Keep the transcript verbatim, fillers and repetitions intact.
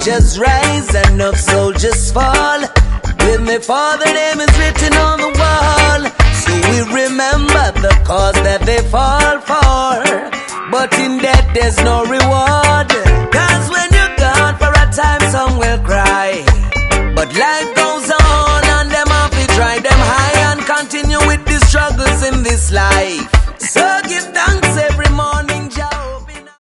preachers rise and enough soldiers fall. With my father name is written on the wall, so we remember the cause that they fall for. But in death there's no reward, cause when you're gone for a time some will cry, but life